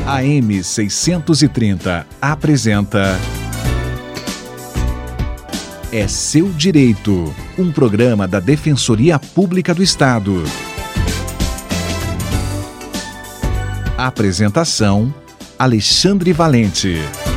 AM 630 apresenta É Seu Direito, um programa da Defensoria Pública do Estado. Apresentação: Alexandre Valente.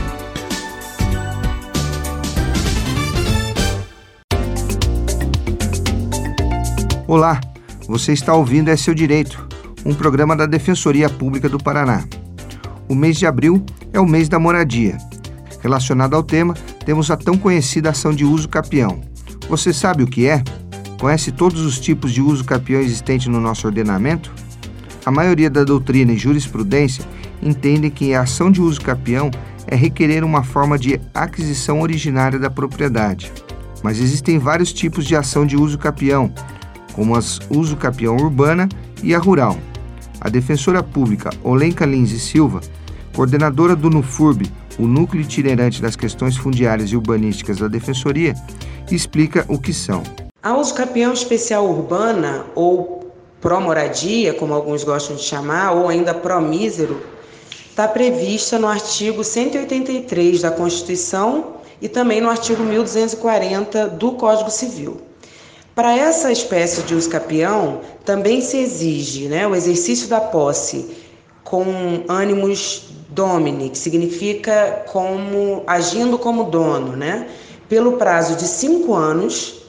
Olá, você está ouvindo É Seu Direito, um programa da Defensoria Pública do Paraná. O mês de abril é o mês da moradia. Relacionado ao tema, temos a tão conhecida ação de uso capião. Você sabe o que é? Conhece todos os tipos de uso capião existentes no nosso ordenamento? A maioria da doutrina e jurisprudência entende que a ação de uso capião é requerer uma forma de aquisição originária da propriedade. Mas existem vários tipos de ação de uso capião, como as uso capião urbana e a rural. A defensora pública Olenka Lins e Silva, coordenadora do NUFURB, o Núcleo Itinerante das Questões Fundiárias e Urbanísticas da Defensoria, explica o que são. A uso capião especial urbana, ou pró-moradia, como alguns gostam de chamar, ou ainda pró-mísero, está prevista no artigo 183 da Constituição e também no artigo 1240 do Código Civil. Para essa espécie de uso capião, também se exige o exercício da posse com animus domini, que significa agindo como dono, pelo prazo de 5 anos.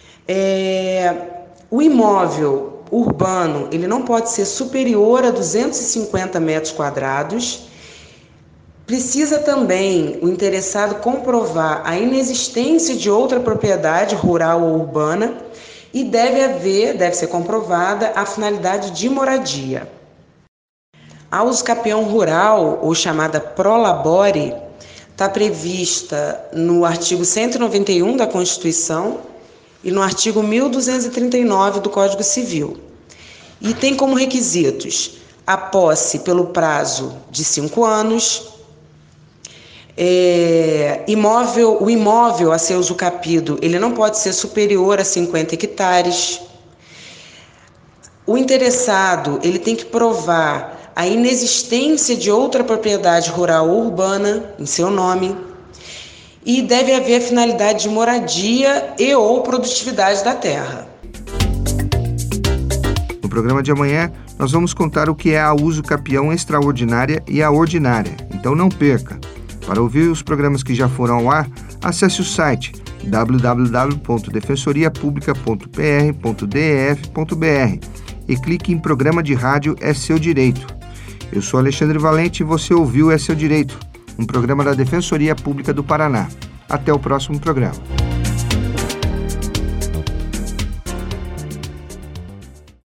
O imóvel urbano ele não pode ser superior a 250 metros quadrados. Precisa também o interessado comprovar a inexistência de outra propriedade rural ou urbana e deve ser comprovada a finalidade de moradia. A uso capião rural, ou chamada pró-labore, está prevista no artigo 191 da Constituição e no artigo 1239 do Código Civil. E tem como requisitos a posse pelo prazo de 5 anos, o imóvel a ser usucapido ele não pode ser superior a 50 hectares. O interessado ele tem que provar a inexistência de outra propriedade rural ou urbana em seu nome e deve haver a finalidade de moradia e ou produtividade da terra. No programa de amanhã, nós vamos contar o que é a uso capião extraordinária e a ordinária, então não perca. Para ouvir os programas que já foram ao ar, acesse o site www.defensoriapublica.pr.def.br e clique em Programa de Rádio É Seu Direito. Eu sou Alexandre Valente e você ouviu É Seu Direito, um programa da Defensoria Pública do Paraná. Até o próximo programa.